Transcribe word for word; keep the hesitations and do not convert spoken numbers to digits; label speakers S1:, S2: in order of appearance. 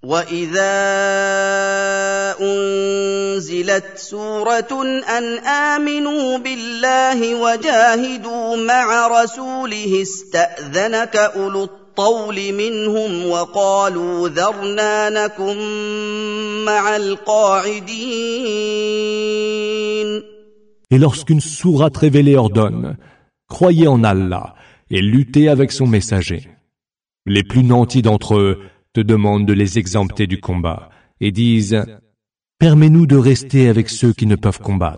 S1: وَإِذَا أُنزِلَتْ سُورَةٌ أَنْ آمِنُوا بِاللَّهِ وَجَاهِدُوا مَعَ رَسُولِهِ اسْتَأْذَنَكَ أُولُو الطَّوْلِ مِنْهُمْ وَقَالُوا ذَرْنَا نَكُن مَّعَ الْقَاعِدِينَ.
S2: Et lorsqu'une sourate révélée ordonne, croyez en Allah et luttez avec son messager. Les plus nantis d'entre eux te demandent de les exempter du combat et disent « Permets-nous de rester avec ceux qui ne peuvent combattre ».